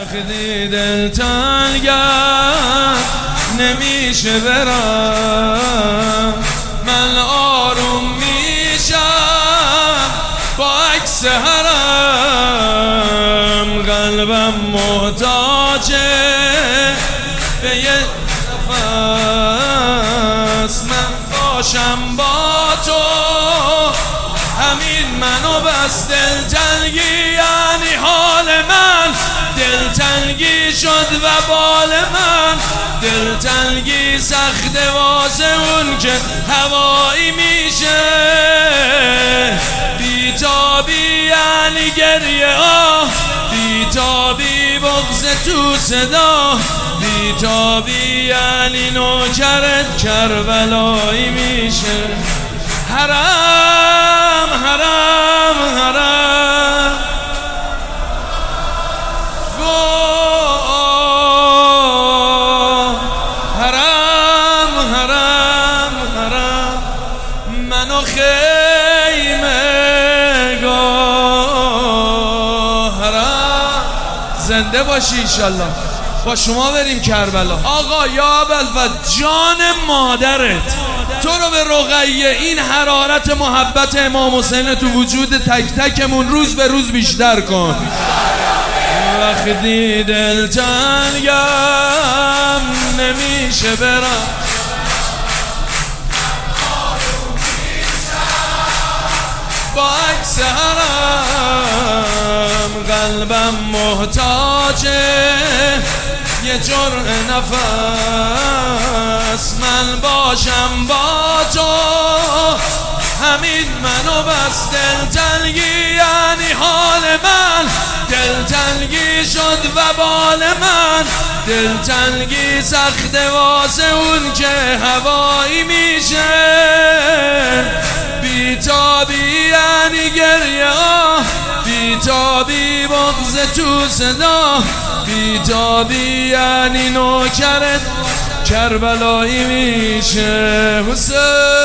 وقتی دل تنگم نمیشه برم، من آروم میشم با عکس حرم. قلبم محتاجه به یه نفس، من باشم با تو همین منو بس. دلتنگی یعنی حال من، دلتنگی شد و بال من. دلتنگی سخته واسه اون که هوایی میشه. بیتابی یعنی گریه آه، بیتابی بغض تو صدا. بیتابی یعنی نوکرت کربلایی میشه. حرام حرام حرام حرام حرام حرام منو خیمه گو حرام. زنده باشی انشالله، با شما بریم کربلا. آقا یا ابوالفضل جان مادرت تو رو به رقیه این حرارت محبت امام حسین تو وجود تک تکمون روز به روز بیشتر کن. وقتی دل تنگم نمیشه برم، با عکس حرم. قلبم محتاجه یه جرعه نفس، من باشم با تو همین منو بس. دلتنگی یعنی حال من، دلتنگی شد و بال من. دلتنگی سخته واسه اون که هوایی میشه. بیتابی یعنی گریه آه، بیتابی بغض تو صدا. بیتابی یعنی نوکرت کربلایی میشه. حسین